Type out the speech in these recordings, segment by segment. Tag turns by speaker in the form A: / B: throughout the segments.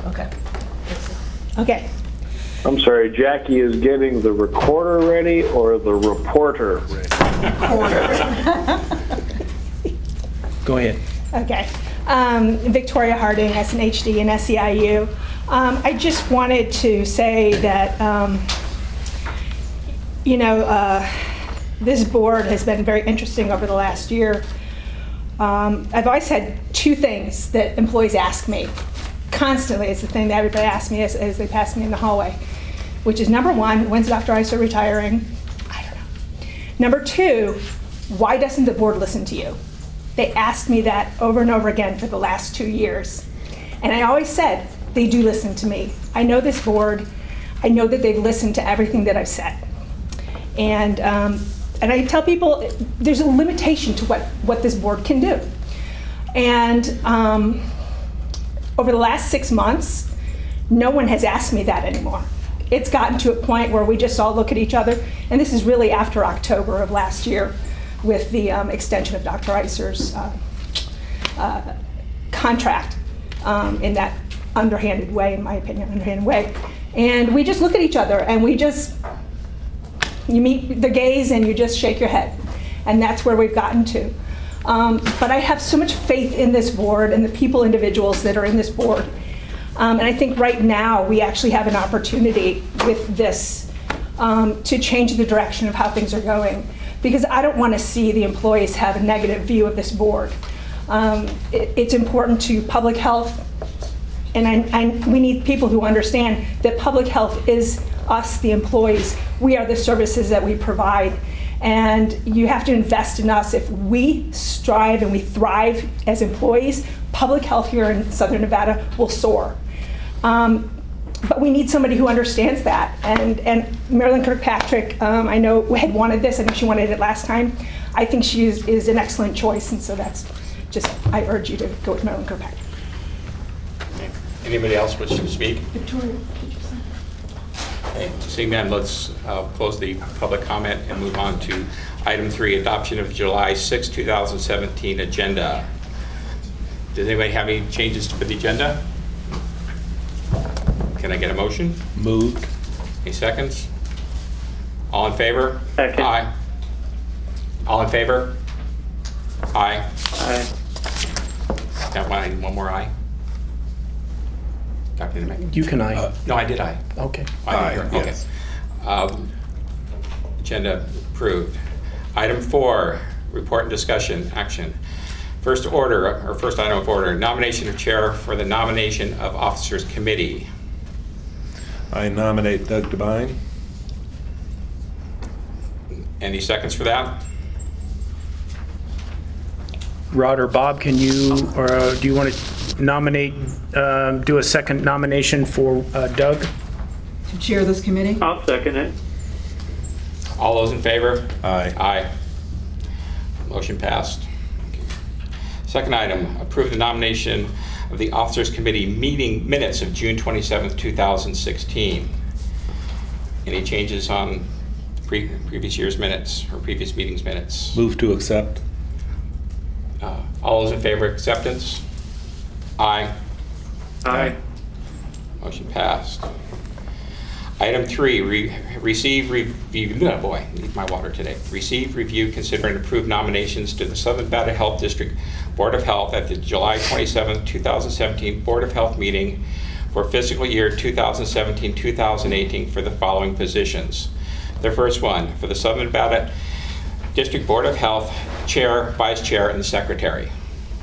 A: Okay.
B: Okay.
C: I'm sorry, Jackie is getting the recorder ready or the reporter ready?
D: Go ahead.
B: Okay. Victoria Harding, SNHD and SEIU. I just wanted to say that, this board has been very interesting over the last year. I've always had two things that employees ask me constantly. It's the thing that everybody asks me as they pass me in the hallway, which is number one, when's Dr. Iser retiring? I don't know. Number two, why doesn't the board listen to you? They asked me that over and over again for the last 2 years. And I always said, they do listen to me. I know this board. I know that they've listened to everything that I've said. And I tell people there's a limitation to what this board can do. And over the last 6 months, no one has asked me that anymore. It's gotten to a point where we just all look at each other, and this is really after October of last year with the extension of Dr. Iser's contract in that underhanded way, in my opinion, underhanded way. And we just look at each other and you meet the gaze and you just shake your head. And that's where we've gotten to. But I have so much faith in this board and the individuals that are in this board. And I think right now we actually have an opportunity with this to change the direction of how things are going. Because I don't want to see the employees have a negative view of this board. It's important to public health, and we need people who understand that public health is us, the employees. We are the services that we provide. And you have to invest in us. If we strive and we thrive as employees, public health here in Southern Nevada will soar. But we need somebody who understands that. And Marilyn Kirkpatrick, I know had wanted this. I think she wanted it last time. I think she is an excellent choice. And so that's just, I urge you to go with Marilyn Kirkpatrick.
E: Okay. Anybody else wish to speak?
B: Victoria.
E: Okay. Seeing none, let's close the public comment and move on to item 3, adoption of July 6, 2017 agenda. Does anybody have any changes for the agenda? Can I get a motion?
D: Moved.
E: Any seconds? All in favor?
C: Second.
E: Aye. All in favor? Aye.
C: Aye.
E: Got one more aye? Dr. Nemec?
D: You can aye.
E: No, I did aye.
D: Okay.
E: Aye. Okay.
D: Yes.
E: Agenda approved. Item 4, report and discussion action. First item of order, nomination of chair for the Nomination of Officers Committee.
F: I nominate Doug Devine.
E: Any seconds for that?
D: Rod or Bob, can you, or do you want to nominate, do a second nomination for Doug?
A: To chair this committee?
C: I'll second it.
E: All those in favor?
F: Aye.
E: Aye. Motion passed. Second item, approve the nomination of the Officers Committee meeting minutes of June 27th, 2016. Any changes on previous year's minutes or previous meetings minutes?
F: Move to accept.
E: All those in favor of acceptance? Aye.
C: Aye.
E: Motion passed. Item 3, receive, review, oh boy, need my water today. Receive, review, consider, and approve nominations to the Southern Nevada Health District Board of Health at the July 27, 2017 Board of Health meeting for fiscal year 2017-2018 for the following positions. The first one, for the Southern Nevada District Board of Health, Chair, Vice Chair, and Secretary.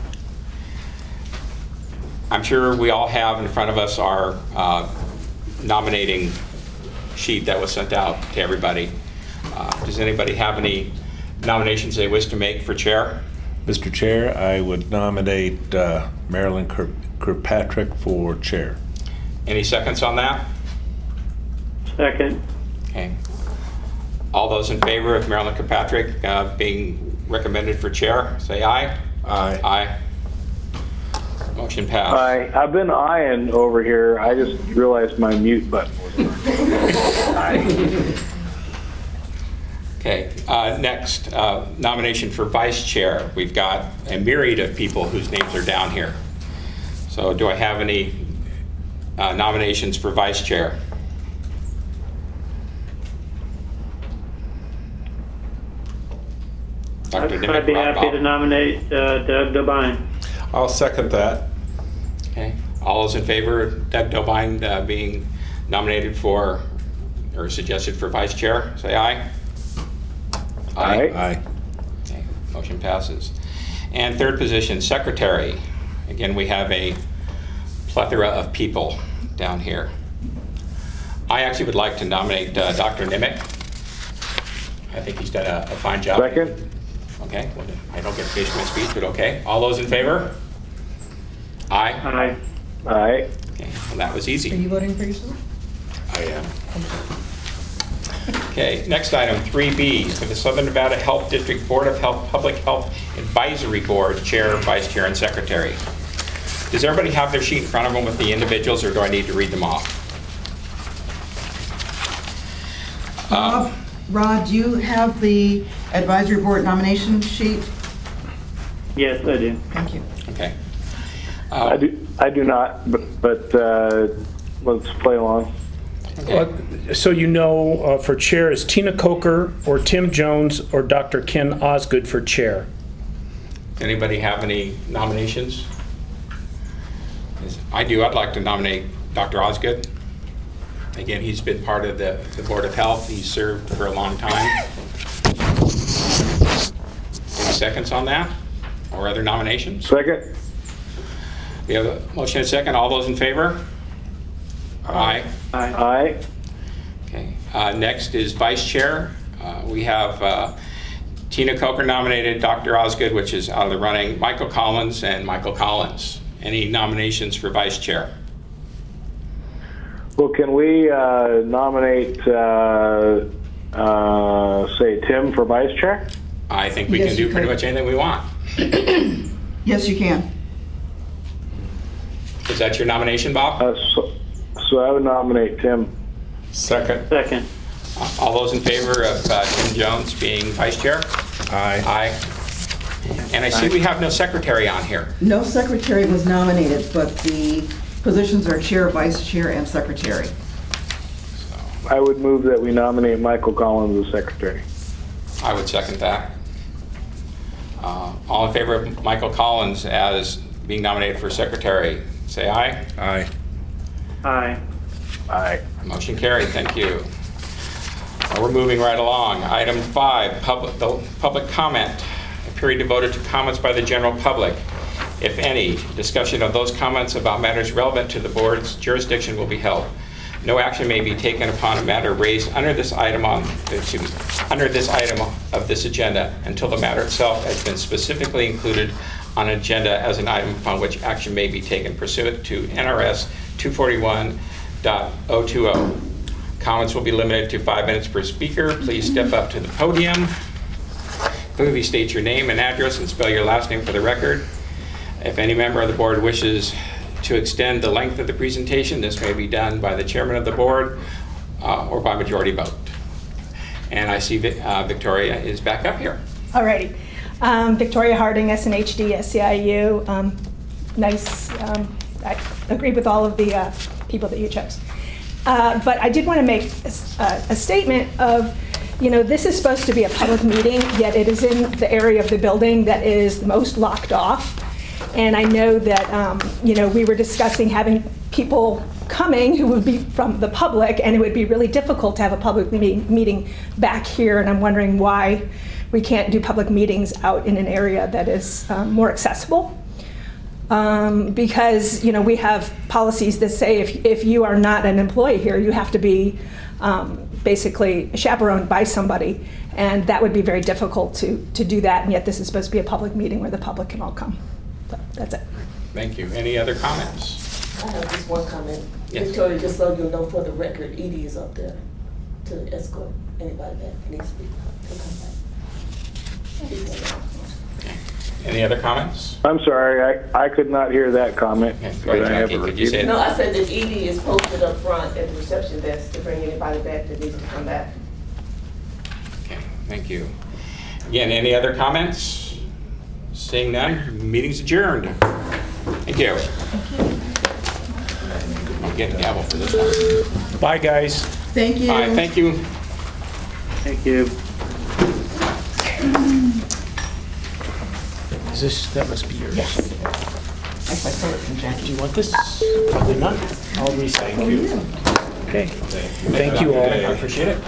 E: I'm sure we all have in front of us our nominating sheet that was sent out to everybody. Does anybody have any nominations they wish to make for chair?
F: Mr. Chair, I would nominate Marilyn Kirkpatrick for chair.
E: Any seconds on that?
C: Second.
E: Okay. All those in favor of Marilyn Kirkpatrick being recommended for chair, say aye.
F: Aye.
E: Aye. Motion passed.
C: Aye. I've been eyeing over here. I just realized my mute button wasn't on. Aye.
E: Okay, next, nomination for vice chair. We've got a myriad of people whose names are down here. So do I have any nominations for vice chair. Dr. Dimick,
G: I'd be
E: Rob,
G: happy
E: Bob.
G: to nominate Doug Dobine.
F: I'll second that.
E: Okay. All those in favor of Doug Dobine being nominated for or suggested for vice chair, say aye.
C: Aye.
F: Aye.
E: Okay. Motion passes. And third position, secretary. Again, we have a plethora of people down here. I actually would like to nominate Dr. Nimick. I think he's done a fine job.
C: Second?
E: Okay, well, I don't get to finish my speech, but okay. All those in favor? Aye.
G: Aye.
C: Aye.
E: Okay, well, that was
A: Are
E: easy.
A: you voting for yourself?
F: I am.
E: Okay, next item, 3B, for the Southern Nevada Health District Board of Health Public Health Advisory Board, Chair, Vice Chair, and Secretary. Does everybody have their sheet in front of them with the individuals, or do I need to read them off?
A: Rod, do you have the advisory board nomination sheet?
G: Yes, I do.
A: Thank you.
E: Okay.
C: I do not, but let's play along.
D: So you know, for chair is Tina Coker or Tim Jones or Dr. Ken Osgood for chair.
E: Anybody have any nominations? I do. I'd like to nominate Dr. Osgood. Again, he's been part of the Board of Health. He's served for a long time. Any seconds on that? Or other nominations?
C: Second?
E: We have a motion and a second. All those in favor? Aye.
G: Aye.
C: Aye.
E: Okay. Next is vice chair. We have Tina Coker nominated, Dr. Osgood, which is out of the running, Michael Collins, and Michael Collins. Any nominations for vice chair?
C: Well, can we nominate, say, Tim for vice chair?
E: I think we
A: Yes,
E: can do
A: you
E: pretty
A: could.
E: much anything we want.
A: Yes, you can.
E: Is that your nomination, Bob?
C: So I would nominate Tim.
F: Second.
G: Second.
E: All those in favor of Tim Jones being vice chair?
F: Aye.
E: Aye. And I see we have no secretary on here.
A: No secretary was nominated, but the positions are chair, vice chair, and secretary.
C: I would move that we nominate Michael Collins as secretary.
E: I would second that. All in favor of Michael Collins as being nominated for secretary, say aye.
F: Aye.
G: Aye.
C: Aye.
E: Motion carried, thank you. We're moving right along. Item 5, public comment. A period devoted to comments by the general public. If any, discussion of those comments about matters relevant to the board's jurisdiction will be held. No action may be taken upon a matter raised under this item of this agenda until the matter itself has been specifically included on an agenda as an item upon which action may be taken pursuant to NRS 241.020. Comments will be limited to 5 minutes per speaker. Please step up to the podium. Clearly state your name and address and spell your last name for the record. If any member of the board wishes to extend the length of the presentation, this may be done by the chairman of the board or by majority vote. And I see Victoria is back up here.
B: Alrighty. Victoria Harding, SNHD, SCIU. Nice. I agree with all of the people that you chose. But I did want to make a statement of, this is supposed to be a public meeting, yet it is in the area of the building that is the most locked off. And I know that, we were discussing having people coming who would be from the public, and it would be really difficult to have a public meeting back here. And I'm wondering why we can't do public meetings out in an area that is more accessible. Because, we have policies that say if you are not an employee here, you have to be basically chaperoned by somebody. And that would be very difficult to do that. And yet this is supposed to be a public meeting where the public can all come. So that's it.
E: Thank you. Any other comments?
H: I have just one comment.
E: Yes.
H: Victoria, just so you know, for the record, Edie is up there to escort anybody that needs to come back.
E: Any other comments?
C: I'm sorry, I could not hear that comment.
E: Okay, go ahead,
C: Could I have
E: Jackie.
C: it
E: Could you say
C: repeated?
H: No, I said that Edie is posted up front at the reception desk to bring anybody back that needs to come back.
E: Okay, thank you. Again, any other comments? Seeing none, meeting's adjourned. Thank you. get a gavel for this one.
D: Bye, guys.
A: Thank you.
E: All right, thank you.
G: Thank you.
D: Is this, that must be yours.
A: That's my favorite from Jackie.
D: Do you want this? Probably not. I'll recycle you. Okay. Thank you all.
E: I appreciate it.